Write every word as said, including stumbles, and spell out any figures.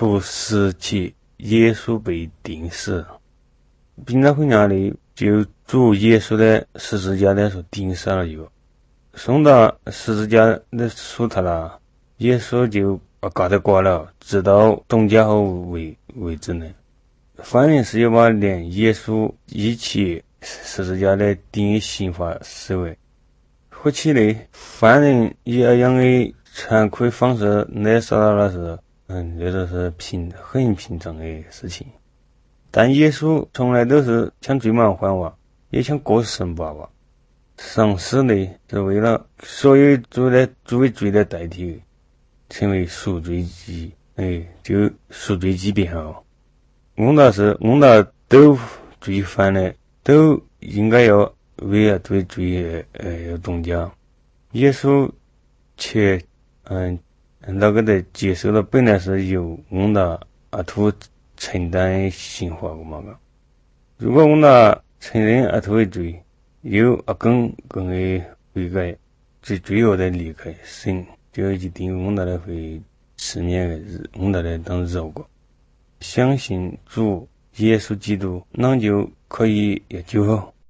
除死期耶稣被钉死，并在回家里就主耶稣的十字架的所钉死了以后，送到十字架的树头了，耶稣就把嘎得挂了，直到东家后为为止呢。犯人是要把连耶稣一起十字架的钉刑罚视为，或起来犯人也样的残酷方式来杀到了时，嗯，这都是平很平常的事情。但耶稣从来都是像罪满还娃，也像过神爸爸。上死呢，是为了所有罪的作为罪的代替，成为赎罪祭，哎，就赎罪祭变好。我们是我们都罪犯呢，都应该要为了对罪呃要中奖。耶稣且嗯那个的接受了本来是由我们阿土承担刑罚的嘛个。如果我们承认阿土的罪，有阿更更的悔改，这罪恶的离开神，就一定我们的会赦免的日，我们的当饶过。相信主耶稣基督，那就可以也就